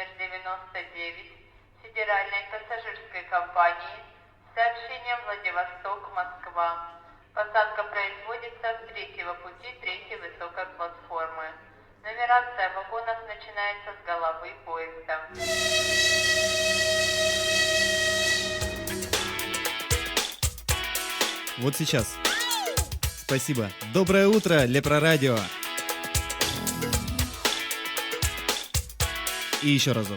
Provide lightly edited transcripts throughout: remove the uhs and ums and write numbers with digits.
номер 99 Федеральной пассажирской компании с сообщением Владивосток-Москва. Посадка производится с третьего пути третьей высокой платформы. Нумерация вагонов начинается с головы поезда. Вот сейчас. Спасибо. Доброе утро, Лепрорадио. И еще разок.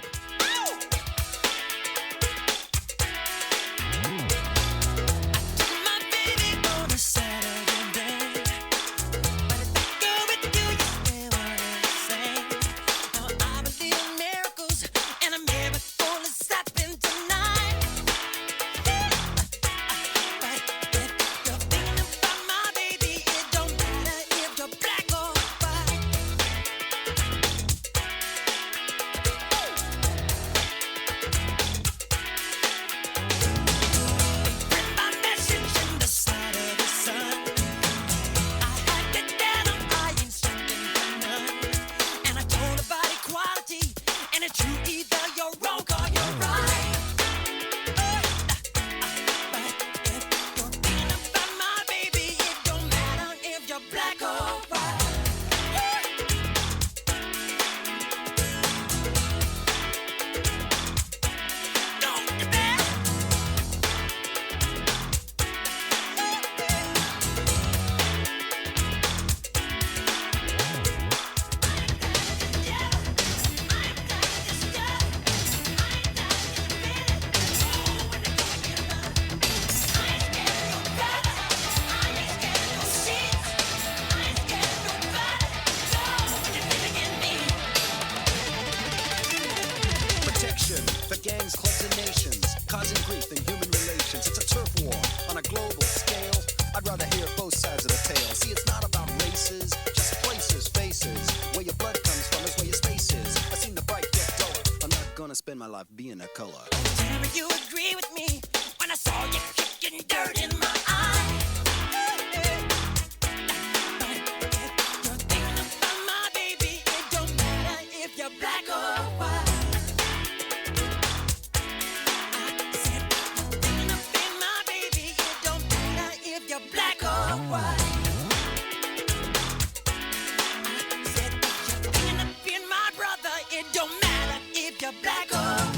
Spend my life being a color. Did you agree with me when I saw you kicking dirt in my eye? You're thinking about my baby. It don't matter if you're black or white. I said you're thinking about my baby. It don't matter if you're black or white. I said you're thinking about my brother. It don't matter if you're black or white.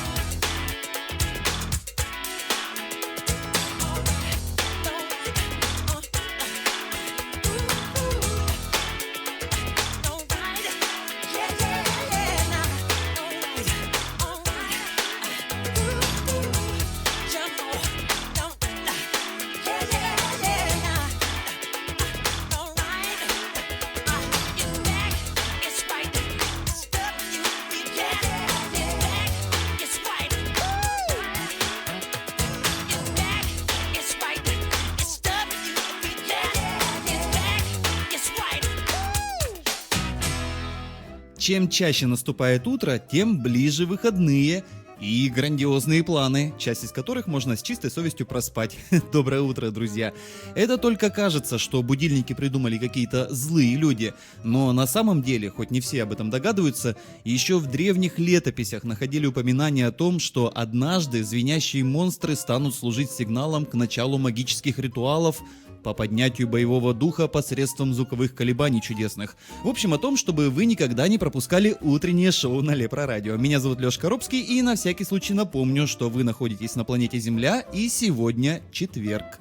Чем чаще наступает утро, тем ближе выходные и грандиозные планы, часть из которых можно с чистой совестью проспать. Доброе утро, друзья. Это только кажется, что будильники придумали какие-то злые люди, но на самом деле, хоть не все об этом догадываются, еще в древних летописях находили упоминания о том, что однажды звенящие монстры станут служить сигналом к началу магических ритуалов по поднятию боевого духа посредством звуковых колебаний чудесных. В общем, о том, чтобы вы никогда не пропускали утреннее шоу на Лепрорадио. Меня зовут Лёшка Коробский, и на всякий случай напомню, что вы находитесь на планете Земля, и сегодня четверг.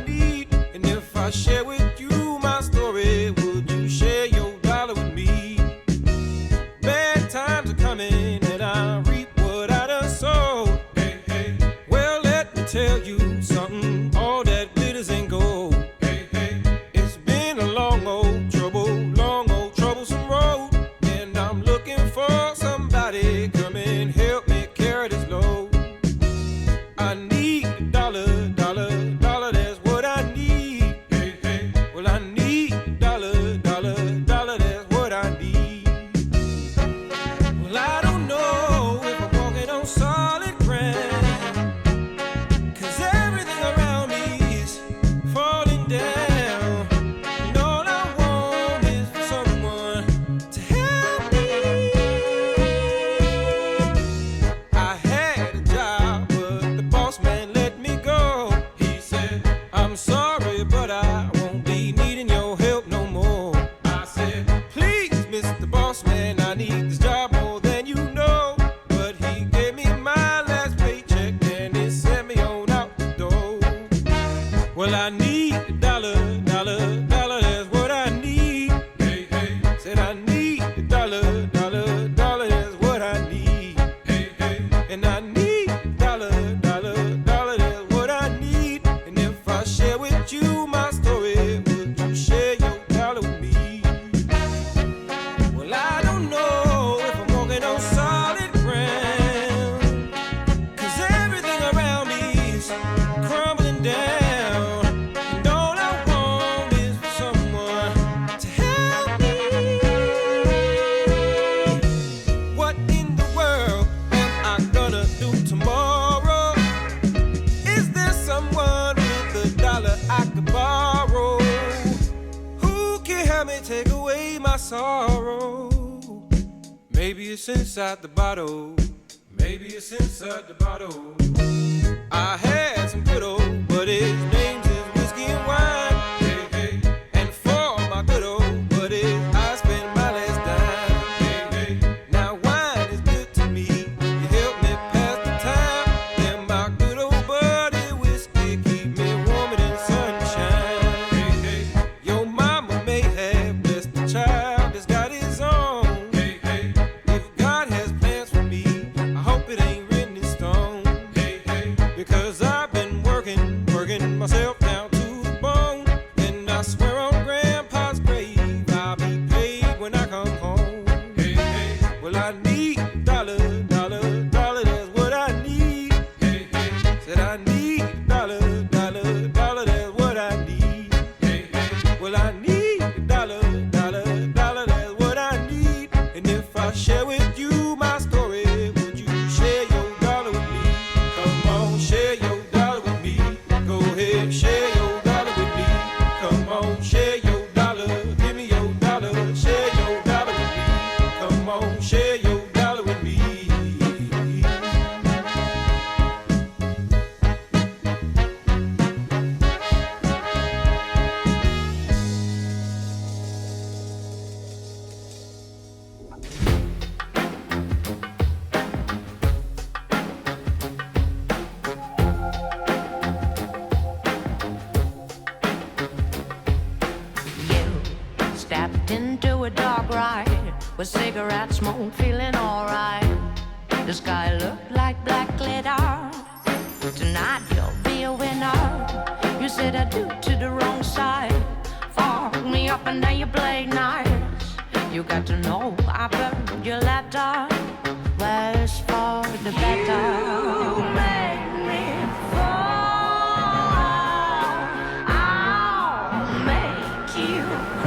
Share with you my story. Would you share your dollar with me? I'm sorry, but I won't be needing your help no more. I said, please, Mr. Boss Man, I need this job more than you know. But he gave me my last paycheck and he sent me on out the door. Well, I need a dollar, dollar, dollar, that's what I need. Hey, hey. Said I need a dollar, dollar, dollar, that's what I need. Hey, hey. And I need a dollar, dollar, dollar, that's what I need. And if I share with you my story, would you share your dollar with me? Well, I don't know if I'm walking on solid ground, 'cause everything around me is crumbling down. And all I want is for someone to help me. What in the world am I gonna do tomorrow? Is there someone with a dollar I could borrow? Who can help me take away my sorrow? Maybe it's inside the bottle. Maybe it's inside the bottle. I had some good old, but his name's is whiskey and wine. Hey, hey. And for my good old buddies, I spend my last dime. Hey, hey. Now wine is good to me. You help me pass the time. And my good old buddy whiskey keep me warmer than sunshine. Hey, hey. Your mama may have blessed the child that's got his own. Hey, hey. If God has plans for me, I hope it ain't written in stone. Hey, hey. Because I've been working myself down to the bone. And I swear on Grandpa's grave, I'll be paid when I come home. Hey, hey. Well, I need dollar, dollar, dollar, that's what I need. Hey, hey. Said I need dollar, dollar, dollar, that's what I need. Hey, hey. Well, I need dollar, dollar, dollar, that's what I need. And if I share with you my story, would you share your dollar with me? Come on, share your dollar with me. Go ahead, share your dollar with me. Come on, share your dollar. Give me your dollar. Share your dollar with me. Come on, share your dollar with me. You stepped into a dark ride with cigarette smoke, feeling alright. The sky looked like black glitter. Tonight you'll be a winner. You said I do to the wrong side. Fuck me up and then you played nice. You got to know I burned your letter. Worse for the better. You made me fall. I'll make you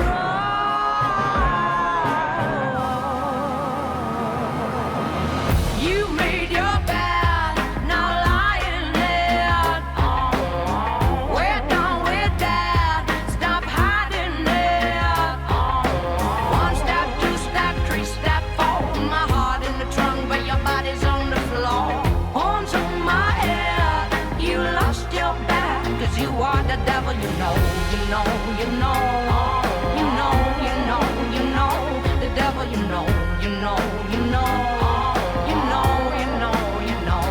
cry. You made your bed, now lie in it. We're done with that. Stop hiding it. One step, two step, three step, four. My heart in the trunk, but your body's on the floor. Horns on my head. You lost your bed, 'cause you are the devil. You know, you know, you know. You know, you know, you know. The devil, you know, you know, you know. You know, you know, you know.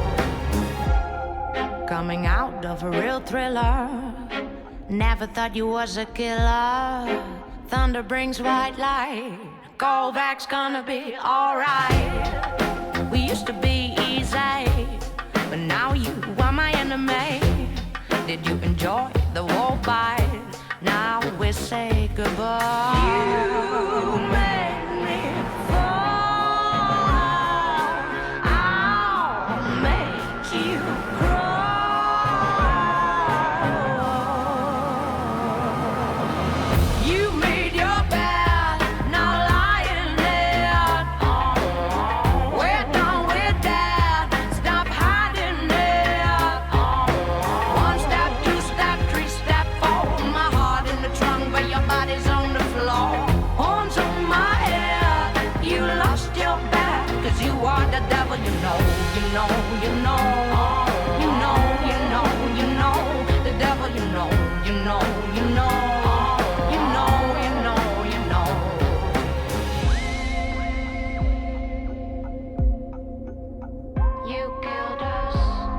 Coming out of a real thriller. Never thought you was a killer. Thunder brings white light. Callback's gonna be alright. We used to be easy, but now you are my enemy. Did you enjoy the war fight? Now we say goodbye. You made me fall. I'll make you cry. You made your bed, now lie in it. We're done with that. Stop hiding it. One step, two step, three step, four. My heart in the trunk, but your body's on the floor. Horns on you know, you know, you know, you know, you know. You killed us.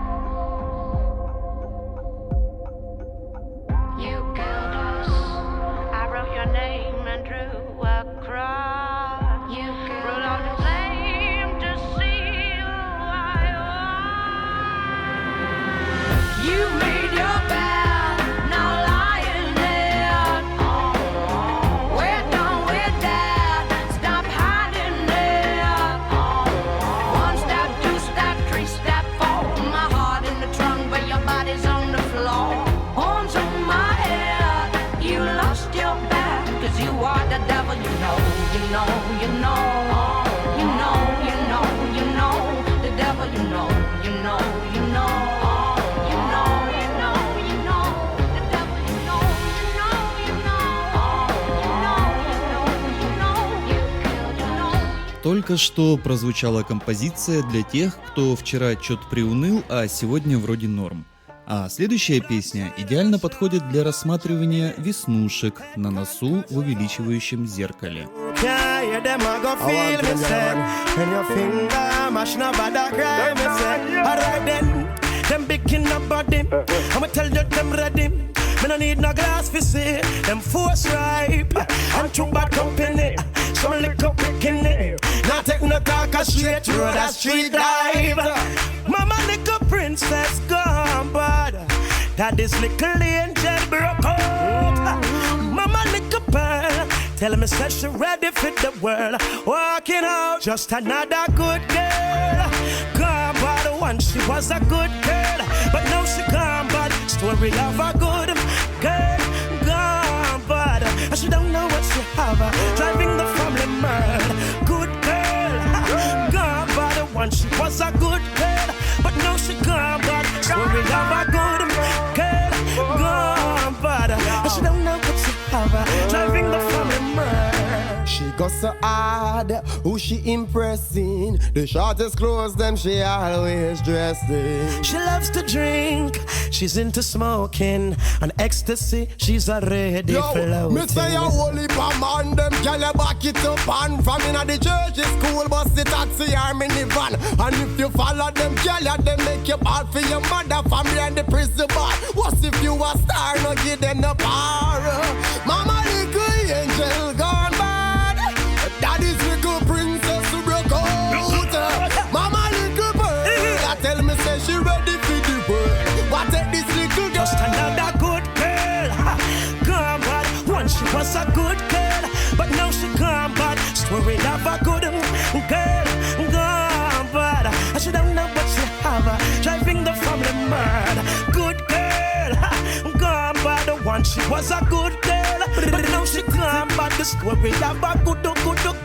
You killed us. I wrote your name and drew a cross. You wrote on the flame to see who I was. You made your bed, now lying there. We're done with that. Stop hiding there. One step, two step, three step, four. My heart in the trunk, but your body's on the floor. Horns on my head. You lost your back, 'cause you are the devil. You know, you know, you know. You know, you know, you know. The devil, you know, you know, you know. You know, you know, you know. The devil, you know, you know, you know. You know, you know, you know. You killed us. Только что прозвучала композиция для тех, кто вчера чё-то приуныл, а сегодня вроде норм. А следующая песня идеально подходит для рассматривания веснушек на носу в увеличивающем зеркале. Yeah, yeah, them a go feel me say. When your finger mash no bother cry me say. Alright then, them big in the body. I'ma tell you them ready. Me no need no glass for see. Them force ripe and too bad company. Some liquor quick in it. Now take no talk a straight road a street dive. Mama little princess gone bad. Daddy's little angel broke out. Mama little pearl. Tell me said she ready for the world. Walking out, just another good girl. Gone by the one, she was a good girl. But now she gone bad. Story of a good girl. Gone bad. And she don't know what she have. Driving the family mad. Good girl. Gone by the one, she was a good girl. But now she gone bad. Story of a good girl. Gone bad. And she don't know what she have. Driving the family mad. She got so hard, who she impressing? The shortest clothes them she always dressed in. She loves to drink, she's into smoking. On ecstasy, she's already floating. Me say a whole heap of man, them gyal a back it up and from inna the church, school, bus, the taxi or minivan. And if you follow them gyal, they make you bad for your mother, family and the prison bar. What if you a star, no give them no power? Mama little angel gone bad. Daddy's little princess who broke out. Mama little bird, I tell me say she ready for the world. What take this little girl? Just another good girl. Gone bad. Once she was a good girl, but now she gone bad. Story of a good girl. Gone bad. And she don't know what she have. Driving the family mad. Good girl. Gone bad. Once she was a good girl, but now she gone bad. The story of a good girl.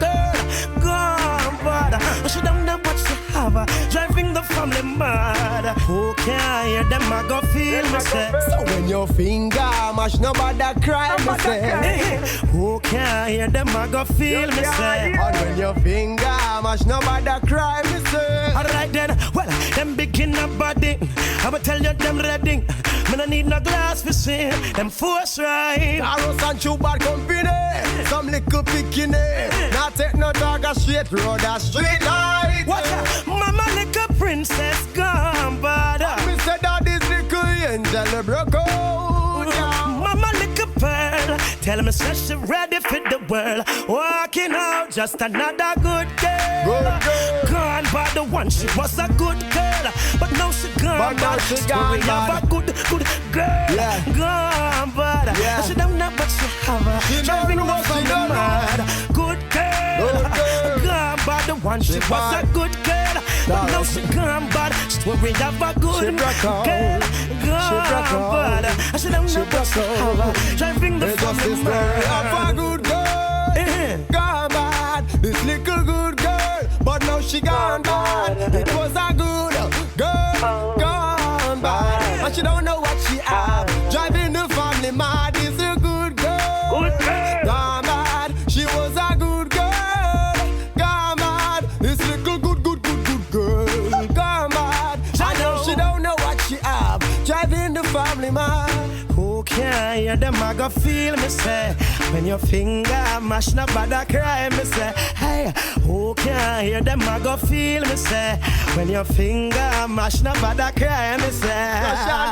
Gone bad. And she don't know what she have. Driving the family mad. Who can hear them? I go feel me say. So when your finger mash, nobody cry, me say. Who can hear them? I go feel me say. And when your finger mash, nobody cry, me say. Alright then, well, them begin a body. I'ma tell you them ready. Me no need no glass for see. Them force right. Carros and chew bad company. Some little picking. Not take no dog a straight road, a street light. What? Mama little princess gone bad. Me say that this little angel broke out. Mama little pearl. Tell me say she ready for the world. Walking out, just another good girl. Good girl. Gone by the one, she was a good girl. But now she gone But now bad. she Story gone bad. of a good girl. Yeah. Gone bad. Yeah. And she don't know what she have. She Driving don't know the what she family don't know. mad. Good girl. Good girl. Gone bad the one, she was a bad. good girl. But now she gone bad. Story of a good She broke out. girl. She broke Gone out. bad. And she don't know She what she broke out. have. Driving the It's just family the story of a mad. good girl. Eh. Gone bad, this little good girl. But now she gone bad. It was a good girl. Gone bad. And she don't know what she have. Driving the family mad. Is a good girl. Good girl. Gone bad. She was a good girl. Gone bad. This little good girl. Gone bad. And now she don't know what she have. Driving the family mad. Who can hear them, I go feel me say. When your finger mash nobody cry, me say. Hey, who can hear them, I go feel me say. When your finger mash nobody cry, me say.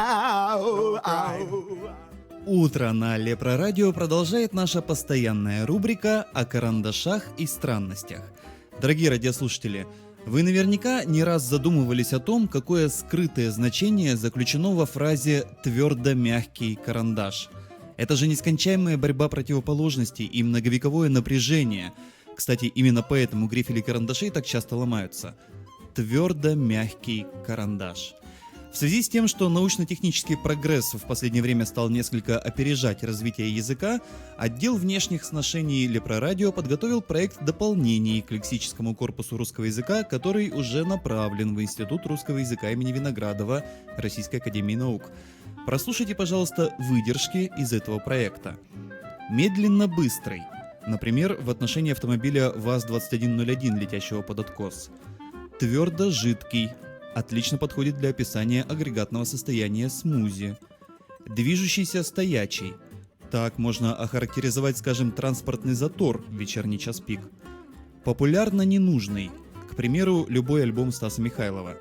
Oh, oh. Утро на Лепро Радио продолжает наша постоянная рубрика о карандашах и странностях. Дорогие радиослушатели, вы наверняка не раз задумывались о том, какое скрытое значение заключено во фразе «твердо-мягкий карандаш». Это же нескончаемая борьба противоположностей и многовековое напряжение. Кстати, именно поэтому грифели карандашей так часто ломаются. Твердо-мягкий карандаш. В связи с тем, что научно-технический прогресс в последнее время стал несколько опережать развитие языка, отдел внешних сношений Лепро Радио подготовил проект дополнений к лексическому корпусу русского языка, который уже направлен в Институт русского языка имени Виноградова Российской академии наук. Прослушайте, пожалуйста, выдержки из этого проекта. Медленно-быстрый. Например, в отношении автомобиля ВАЗ-2101, летящего под откос. Твердо-жидкий. Отлично подходит для описания агрегатного состояния смузи. Движущийся стоячий. Так можно охарактеризовать, скажем, транспортный затор в вечерний час пик. Популярно ненужный. К примеру, любой альбом Стаса Михайлова.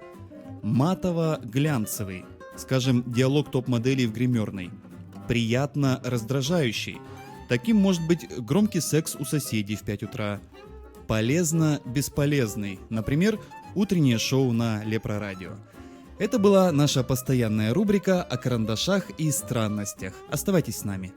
Матово-глянцевый. Скажем, диалог топ-моделей в гримерной. Приятно раздражающий. Таким может быть громкий секс у соседей в 5 утра. Полезно-бесполезный. Например, утреннее шоу на Лепро Радио. Это была наша постоянная рубрика о карандашах и странностях. Оставайтесь с нами.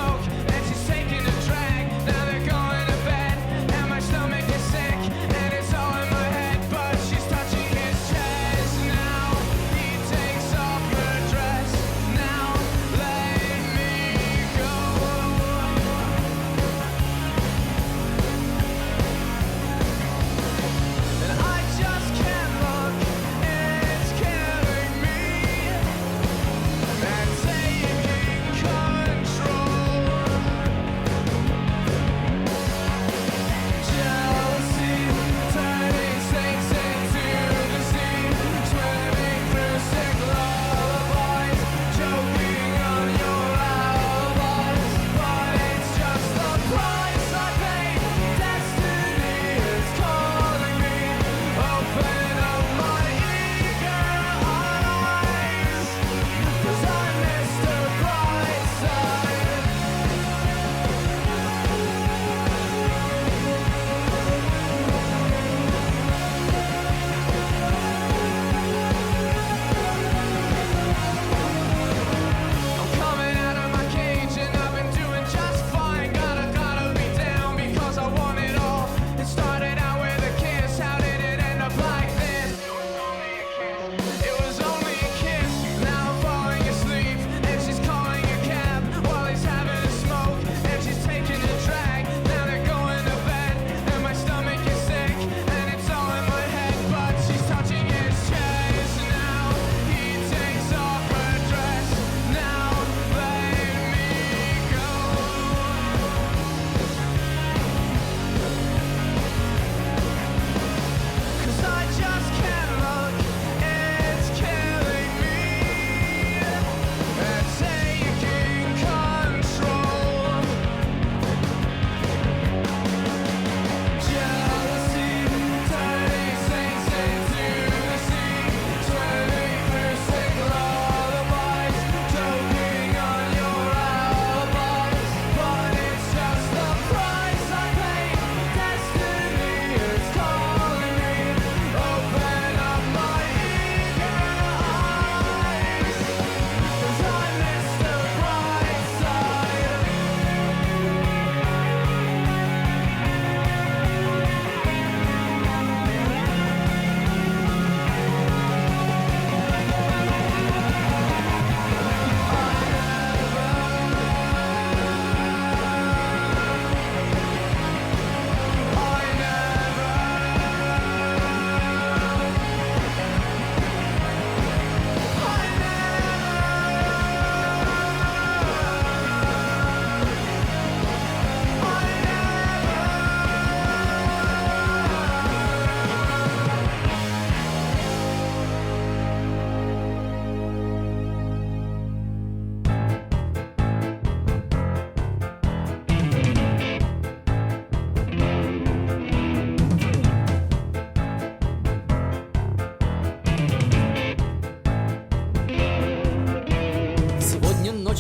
And it's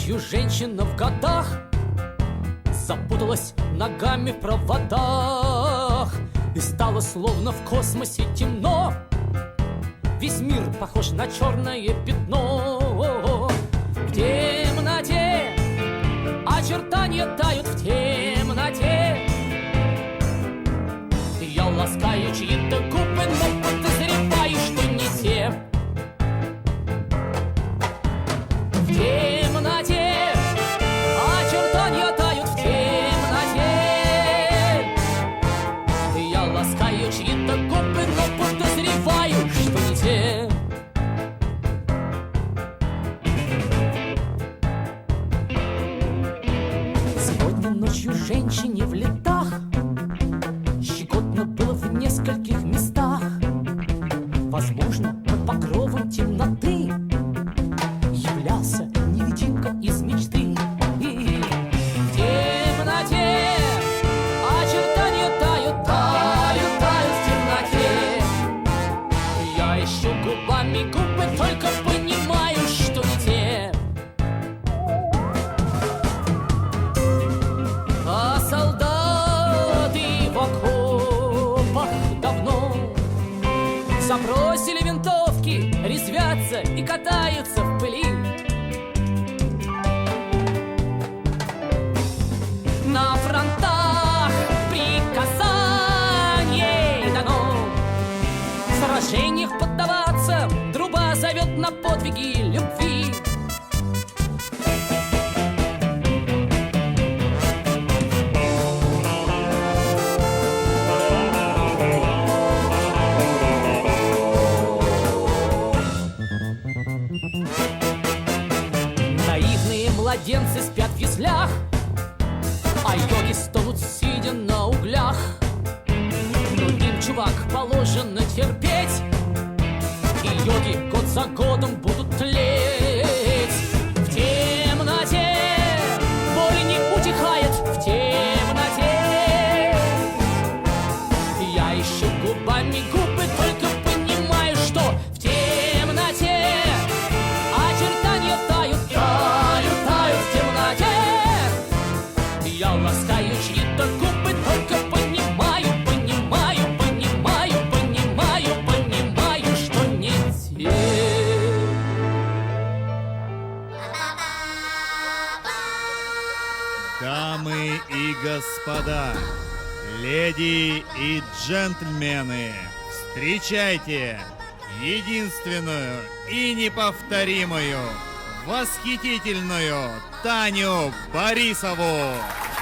ночью женщина в годах запуталась ногами в проводах, и стало словно в космосе темно. Весь мир похож на черное пятно. В темноте очертания тают, в темноте я ласкаю чьи-то губы, но подозреваю, что не те. В темноте очертания тают, в темноте я ласкаю чьи-то губы, но подозреваю, что не те. Сегодня ночью женщине в летах щекотно было в нескольких местах. Возможно, под покровом темноты являлся невидимка из мечты. В темноте очертания тают, тают, тают в темноте. Я ищу губами губы, только понимаю, что не те. А солдаты в окопах давно забросили винтовки, резвятся и катаются в пыли. На фронтах приказание дано в сражениях поддаваться, труба зовет на подвиги любви. Наивные младенцы спят в яслях, а йоги стонут, сидя на углях. Но им, чувак, положено терпеть, и йоги год за годом будут тлеть. В темноте боль не утихает, в темноте я ищу губами губы, только понимаю, что в темноте очертания тают, тают, тают в темноте. Я ласкаю чьи-то губы, только понимаю, понимаю, понимаю, понимаю, понимаю, что не те. Дамы и господа, леди и джентльмены, встречайте единственную и неповторимую, восхитительную Таню Борисову!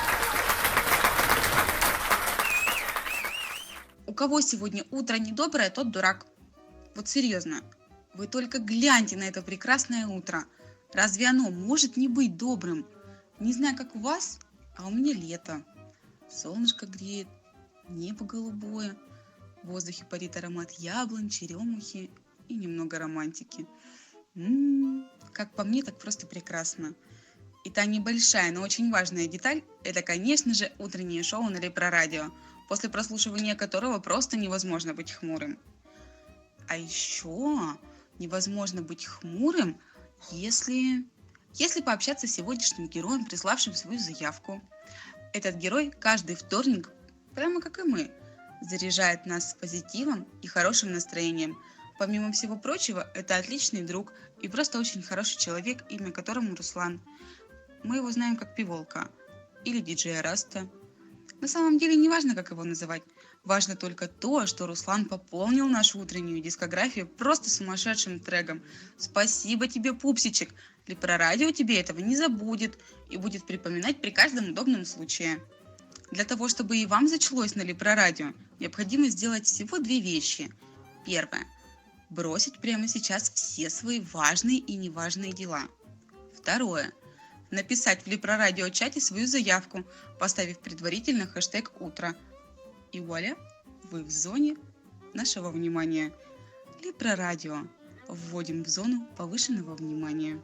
У кого сегодня утро недоброе, тот дурак. Вот серьезно, вы только гляньте на это прекрасное утро. Разве оно может не быть добрым? Не знаю, как у вас, а у меня лето. Солнышко греет, небо голубое, в воздухе парит аромат яблонь, черемухи и немного романтики. Как по мне, так просто прекрасно. И та небольшая, но очень важная деталь – это, конечно же, утреннее шоу на Лепрорадио, после прослушивания которого просто невозможно быть хмурым. А еще невозможно быть хмурым, если пообщаться с сегодняшним героем, приславшим свою заявку. Этот герой каждый вторник, прямо как и мы, заряжает нас позитивом и хорошим настроением. Помимо всего прочего, это отличный друг и просто очень хороший человек, имя которому Руслан. Мы его знаем как Пиволка или диджея Раста. На самом деле не важно, как его называть. Важно только то, что Руслан пополнил нашу утреннюю дискографию просто сумасшедшим треком. Спасибо тебе, пупсичек! Лепрорадио тебе этого не забудет и будет припоминать при каждом удобном случае. Для того, чтобы и вам зачлось на Лепрорадио, необходимо сделать всего две вещи. Первое. Бросить прямо сейчас все свои важные и неважные дела. Второе. Написать в Лепрорадио чате свою заявку, поставив предварительно хэштег «Утро». И вуаля, вы в зоне нашего внимания. Лепрорадио. Вводим в зону повышенного внимания.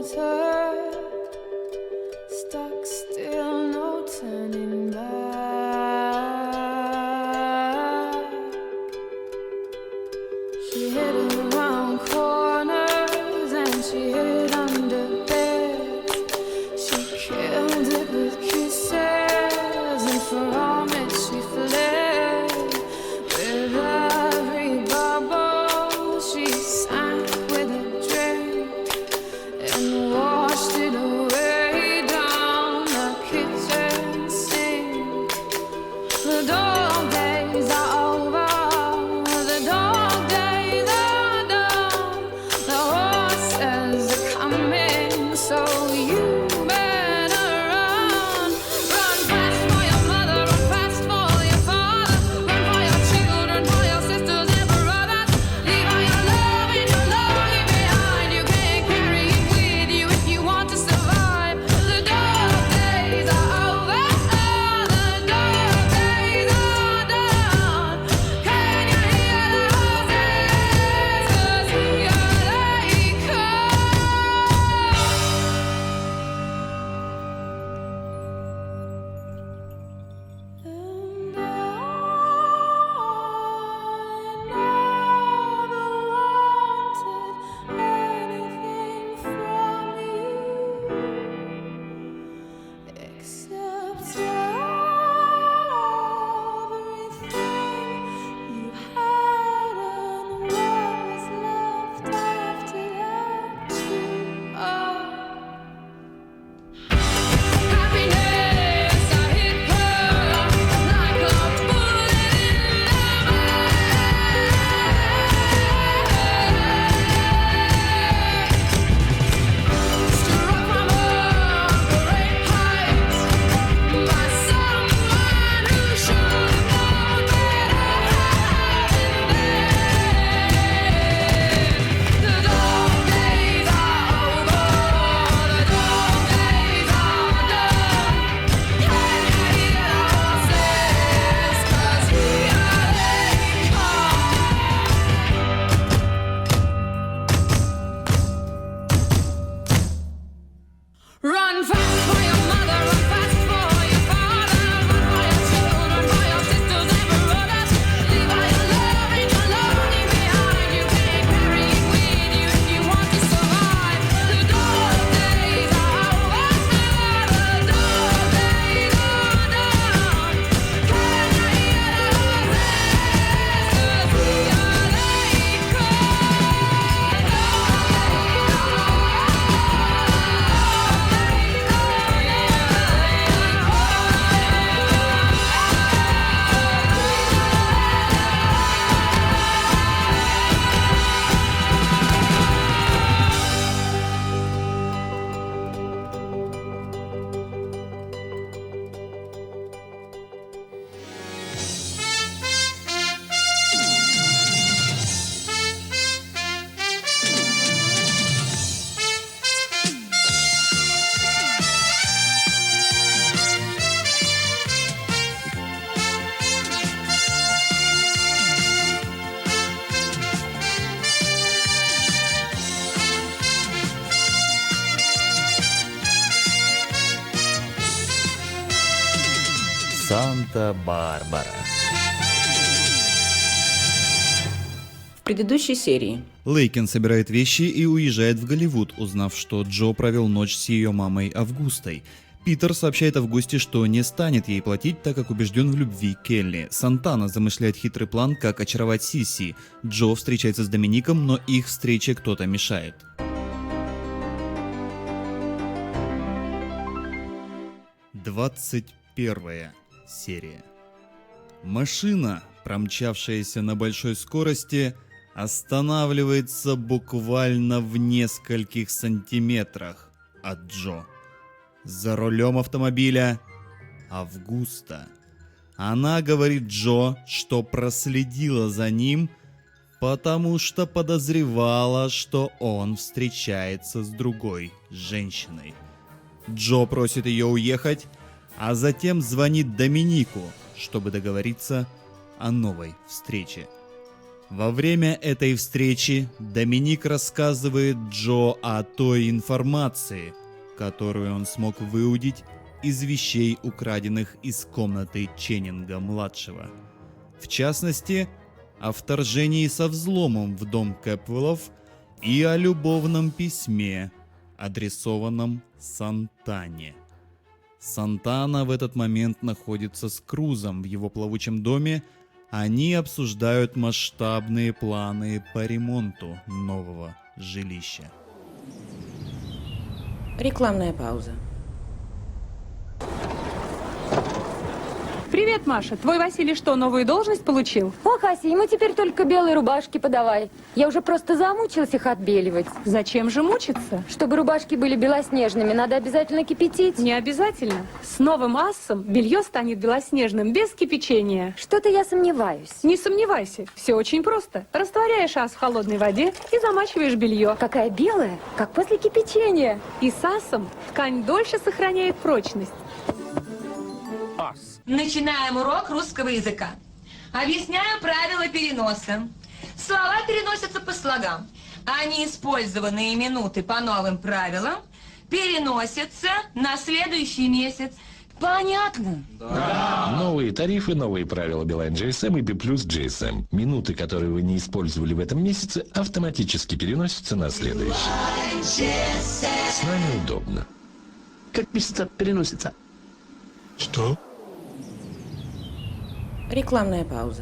her, stuck still, no turning back. She hid around corners and she hid under beds. She killed it with kisses, and from it she fled. With every bubble she sank with a drink and washed it away down the kitchen sink. The dog days are over, the dog days are done. The horses are coming, so you better run. Run fast for your mother, run fast for your father, run for your children, for your sisters and brothers. Leave all your love and your longing behind. You can't carry it with you if you want to survive. The dog days are over, the dog days are done. Can you hear the horses? 'Cause here they come. And I never wanted anything from you except everything you had and what was left after that too. Happiness, I hit her like a bullet in the back. Struck from a great height by someone who should have known better. The dog days are over, the dog days are done. Can you hear the horses? 'Cause here they come. Run fast for your mother, run fast for your father, run for your children, for your sisters and brothers. Leave all your love and your longing behind. You can't carry it with you if you want to survive. The dog days are over, the dog days are done. Can you hear the horses? 'Cause here they Санта-Барбара. В предыдущей серии Лейкен собирает вещи и уезжает в Голливуд, узнав, что Джо провел ночь с ее мамой Августой. Питер сообщает Августе, что не станет ей платить, так как убежден в любви Келли. Сантана замышляет хитрый план, как очаровать Сиси. Джо встречается с Домиником, но их встрече кто-то мешает. 21 серия. Машина, промчавшаяся на большой скорости, останавливается буквально в нескольких сантиметрах от Джо. За рулем автомобиля Августа. Она говорит Джо, что проследила за ним, потому что подозревала, что он встречается с другой женщиной. Джо просит ее уехать, а затем звонит Доминику, чтобы договориться о новой встрече. Во время этой встречи Доминик рассказывает Джо о той информации, которую он смог выудить из вещей, украденных из комнаты Ченнинга-младшего. В частности, о вторжении со взломом в дом Кэпвеллов и о любовном письме, адресованном Сантане. Сантана в этот момент находится с Крузом в его плавучем доме. Они обсуждают масштабные планы по ремонту нового жилища. Рекламная пауза. Привет, Маша. Твой Василий что, новую должность получил? О, Хася, ему теперь только белые рубашки подавай. Я уже просто замучилась их отбеливать. Зачем же мучиться? Чтобы рубашки были белоснежными, надо обязательно кипятить. Не обязательно. С новым ассом белье станет белоснежным без кипячения. Что-то я сомневаюсь. Не сомневайся. Все очень просто. Растворяешь ас в холодной воде и замачиваешь белье. Какая белая, как после кипячения. И с ассом ткань дольше сохраняет прочность. Начинаем урок русского языка. Объясняю правила переноса. Слова переносятся по слогам, а неиспользованные минуты по новым правилам переносятся на следующий месяц. Понятно? Да. Новые тарифы, новые правила Билайн GSM и B+ GSM. Минуты, которые вы не использовали в этом месяце, автоматически переносятся на следующий. С нами удобно. Как месяца переносится? Что? Рекламная пауза.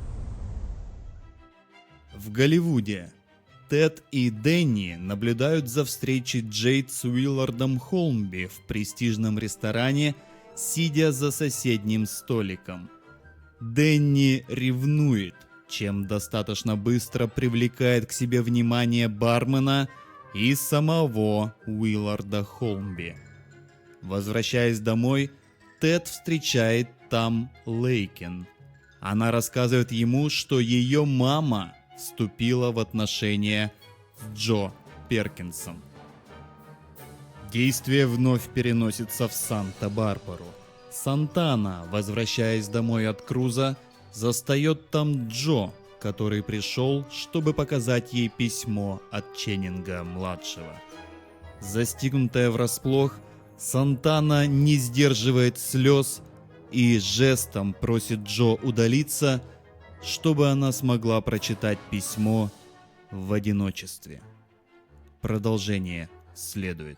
В Голливуде Тед и Дэнни наблюдают за встречей Джейд с Уиллардом Холмби в престижном ресторане, сидя за соседним столиком. Дэнни ревнует, чем достаточно быстро привлекает к себе внимание бармена и самого Уилларда Холмби. Возвращаясь домой, Тед встречает там Лейкен. Она рассказывает ему, что ее мама вступила в отношения с Джо Перкинсом. Действие вновь переносится в Санта-Барбару. Сантана, возвращаясь домой от Круза, застает там Джо, который пришел, чтобы показать ей письмо от Ченнинга-младшего. Застигнутая врасплох, Сантана не сдерживает слез и жестом просит Джо удалиться, чтобы она смогла прочитать письмо в одиночестве. Продолжение следует.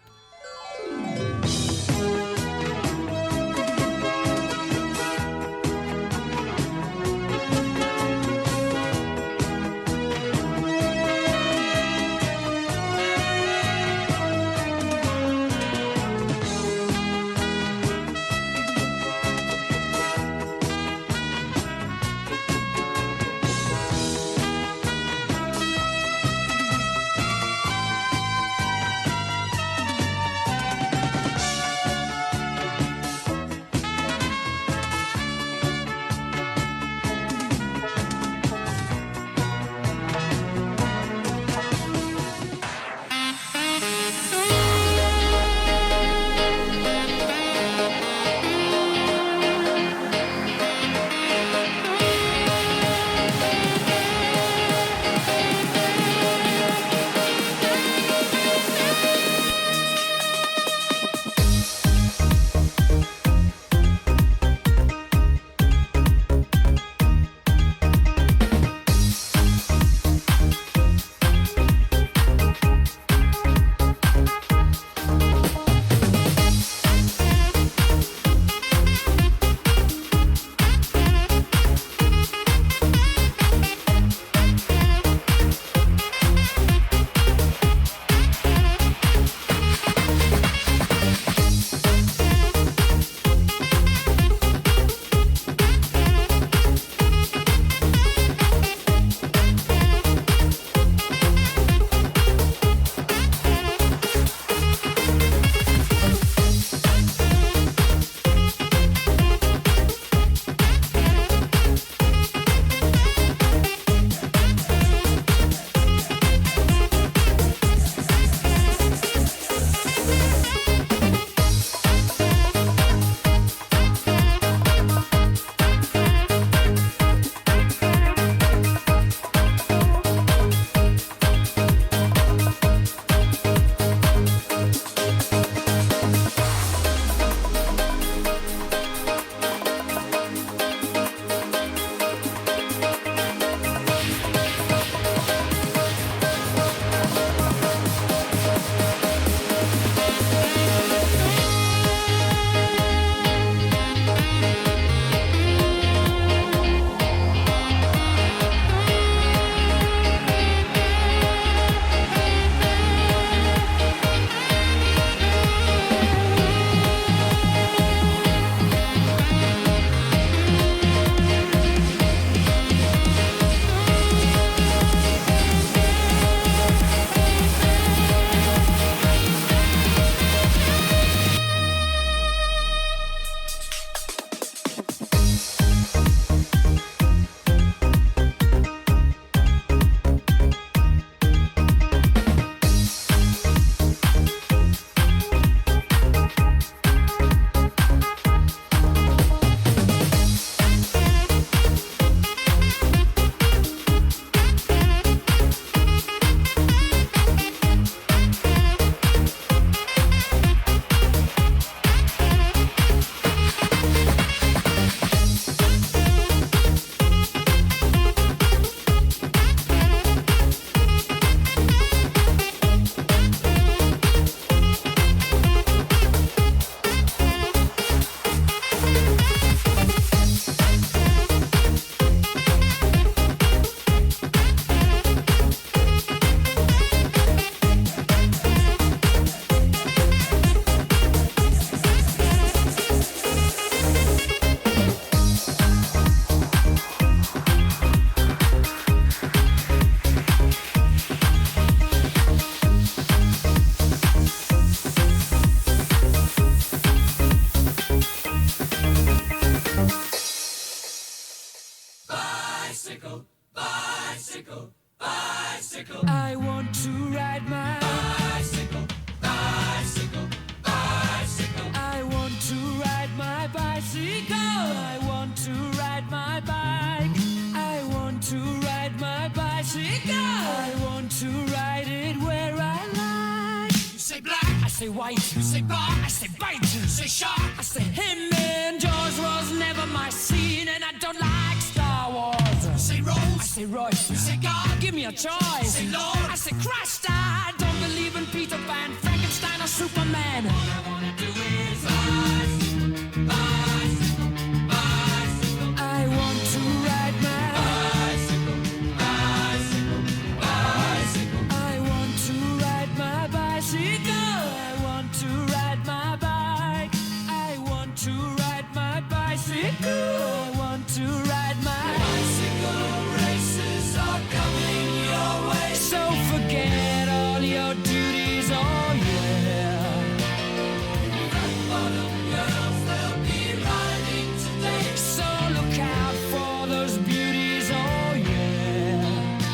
to ride my bicycle, bicycle, bicycle. I want to ride my bicycle. I want to ride my bike. I want to ride my bicycle. I want to ride it where I like. You say black, I say white. You say bar, I say bite. You say shark, I say him. And Jaws was never my scene, and I don't like Star Wars. You say Rose, I say Royce. You say God, give me a choice. You say Lord, I say Christ. I don't believe in Peter Pan, Frankenstein, or Superman. All I wanna do is bicycle, bicycle, bicycle. I want to ride my bicycle, bicycle, bicycle. I want to ride my bicycle. I want to ride my bike. I want to ride my bicycle. I want to ride my bicycle. Races are coming your way, so forget all your duties. Oh yeah. Rock bottom girls, they'll be riding today, so look out for those beauties. Oh yeah.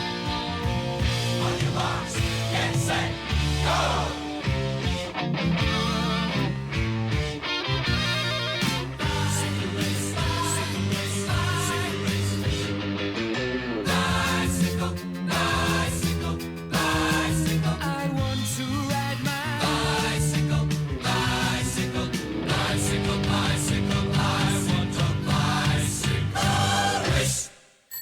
On your marks, get set, go. Bicycle, bicycle, bicycle. I want to ride my bicycle, bicycle, bicycle, bicycle. I want a bicycle race.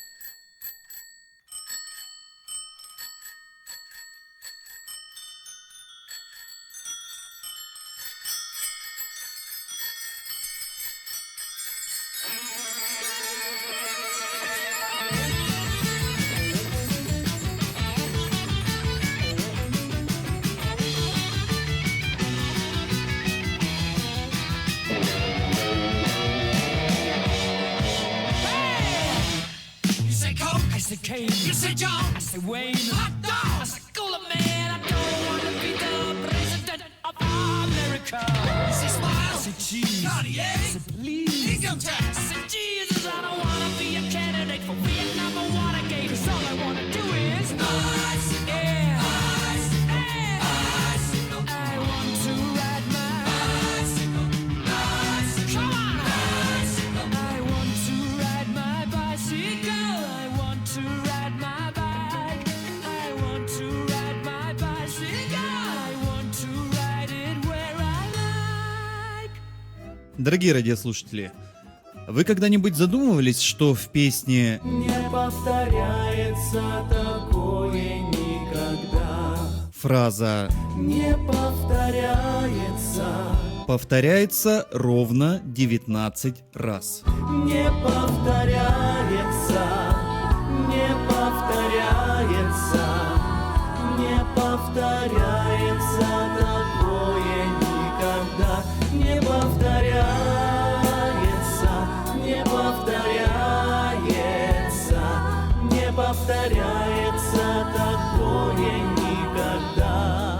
You say Coke, I say Kane. You say John, I say Wayne. Hot dog, I say Cooler Man. I don't want to be the president of America. You say Smile, I say Cheese. Cartier, I say Please. Income tax, I say Jesus. I don't want to be a candidate for Vietnam or Watergate. 'Cause all I want to do is bicycle, yeah. Bicycle, bicycle. I want to ride my bicycle, bicycle. Come on, bicycle. I want to ride my bicycle. I want to ride my bike. I want to ride my bicycle. I want to ride it where I like. Дорогие радиослушатели, вы когда-нибудь задумывались, что в песне Не повторяется такое никогда. фраза Не повторяется. повторяется ровно 19 раз? Не повторяется. Не повторяется. Не повторяется такое никогда. Не повторяется. Не повторяется. Не повторяется такое никогда.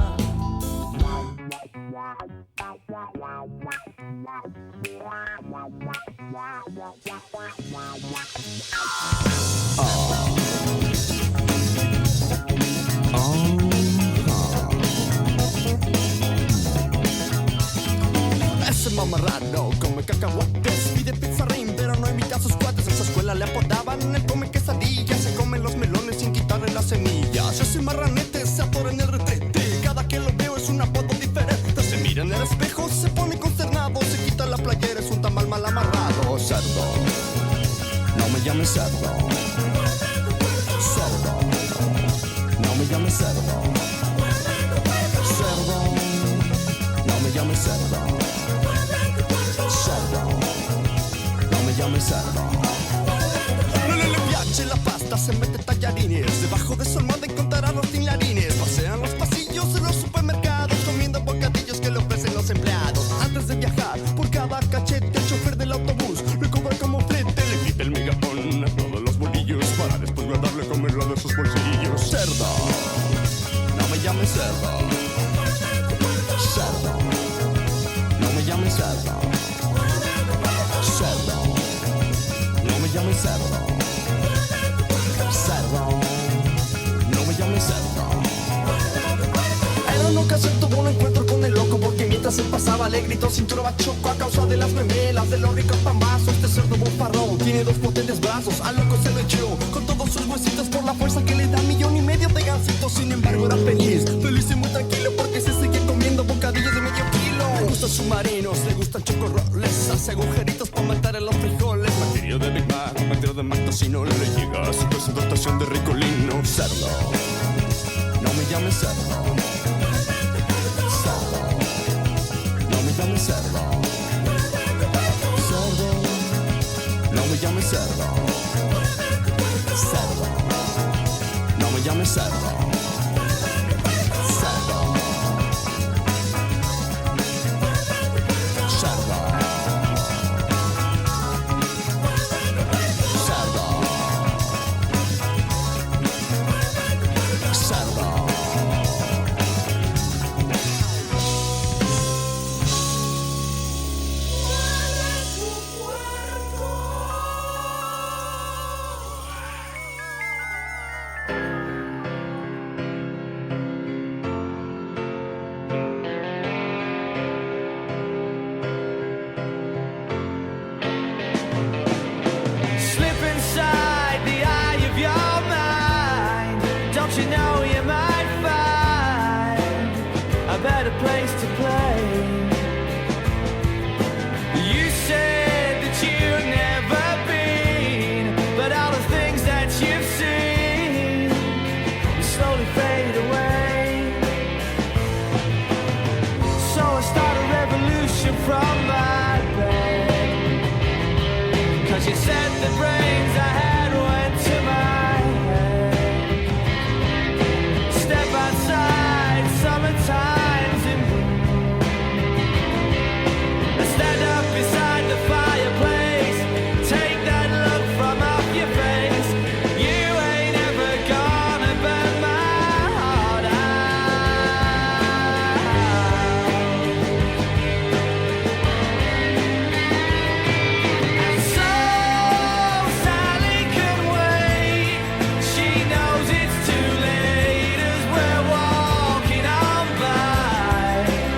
Ese mamarrado come cacahuates, pide pizarrín, pero no imita a sus cuates. En su escuela le apodaban el come quesadillas, se comen los melones sin quitarle las semillas. Ese marranete se atora en el retrete, cada que lo veo es un apodo diferente. Se mira en el espejo, se pone consternado, se quita la playera, es un tamal mal amarrado. Cerdo, no me llames cerdo. Cerdo, no me llames cerdo. Cerdo, no me llames cerdo. Cerdo, no me llames cerdo. No le piace la pasta, se mete tallarines. Debajo de su almohada encontrará los tinlarines. Pasean los pasillos de los supermercados, comiendo bocadillos que le ofrecen los empleados. Antes de viajar por cada cachete, el chofer del autobús le cobra como flete. Le quita el megapón a todos los bolillos para después guardarle comerlo de sus bolsillos. Cerdo, no me llames cerdo. Cerdo, no me llames cerdo. Cerdo, no me llames cerdo. Cerdo, no me llames cerdo. vale grito, cintura bachoco a causa de las memelas, de los ricos pambazos. Este cerdo bofarrón tiene 2 potentes brazos, al loco se lo echó con todos sus huesitos por la fuerza que le da 1,5 millones de gansitos. Sin embargo era feliz y muy tranquilo porque se sigue comiendo bocadillos de medio kilo. Le gustan submarinos, le gustan chocorroles, hace agujeritos para matar a los frijoles. Bacteria de Big Mac, bacteria de Mactocino, le llega a su presentación de ricolino. Cerdo, no me llames cerdo. Cerdo, no me llames cerdo. Cerdo, no me llames cerdo. Cerdo, no me llames cerdo. Cerdo, cerdo, cerdo, cerdo. Slip inside the eye of your mind. Don't you know you might find a better place to play? You said that you've never been, but all the things that you've seen slowly fade away. So I start a revolution from my bed, 'cause you said the brains I had went to my head. Step outside, summertime's in bloom. And stand up beside the fireplace. Take that look from off your face. You ain't ever gonna burn my heart out. And so Sally can wait. She knows it's too late as we're walking on by.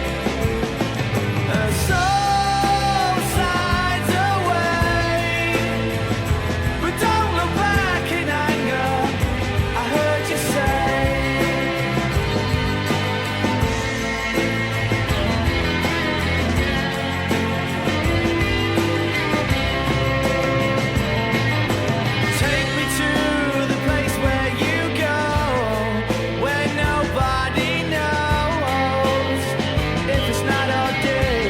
And so sides away, but don't look back in anger. I heard you say. Take me to the place where you go, where nobody knows if it's not our day.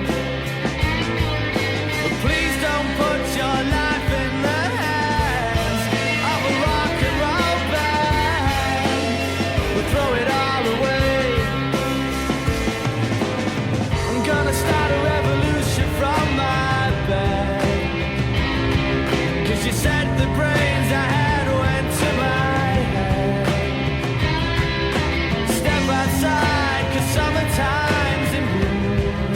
But please don't put your life in the hands of a rock and roll band. We'll throw it all away. I'm gonna start a revolution from my bed, 'cause you said the brains I had went to my head. Step outside, 'cause summertime's in bloom.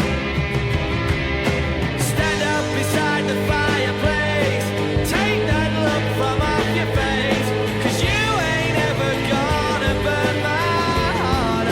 Stand up beside the fireplace. Take that look from off your face, 'cause you ain't ever gonna burn my heart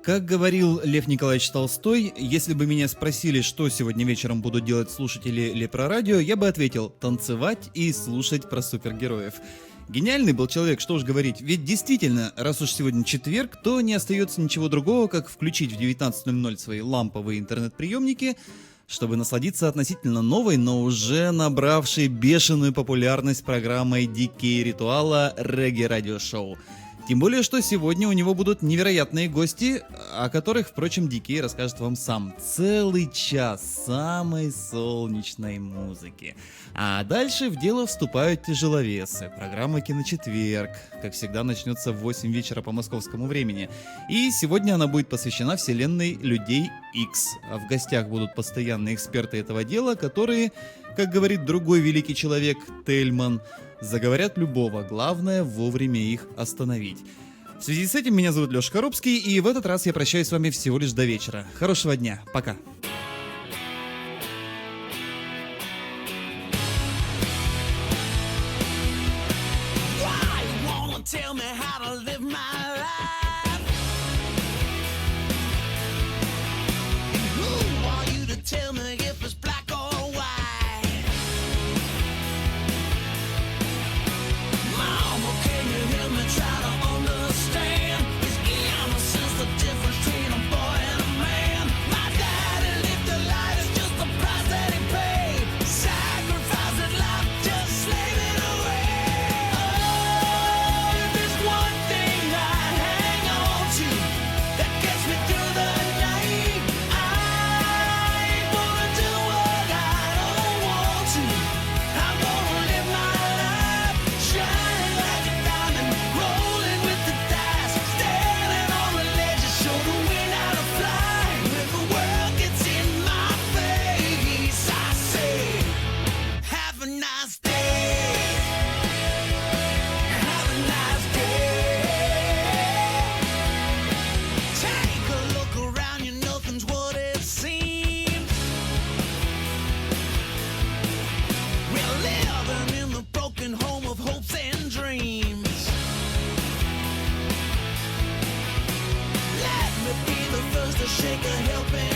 Как говорил Лев Николаевич Толстой, если бы меня спросили, что сегодня вечером будут делать слушатели Лепрорадио, я бы ответил: танцевать и слушать про супергероев. Гениальный был человек, что уж говорить, ведь действительно, раз уж сегодня четверг, то не остается ничего другого, как включить в 19:00 свои ламповые интернет-приемники, чтобы насладиться относительно новой, но уже набравшей бешеную популярность программой DK Ритуала регги-радиошоу. Тем более, что сегодня у него будут невероятные гости, о которых, впрочем, DK расскажет вам сам. Целый час самой солнечной музыки. А дальше в дело вступают тяжеловесы. Программа «Киночетверг», как всегда, начнется в 8 вечера по московскому времени. И сегодня она будет посвящена вселенной Людей Икс. А в гостях будут постоянные эксперты этого дела, которые, как говорит другой великий человек Тельман, заговорят любого, главное вовремя их остановить. В связи с этим меня зовут Леша Коробский, и в этот раз я прощаюсь с вами всего лишь до вечера. Хорошего дня, пока. Shake a helping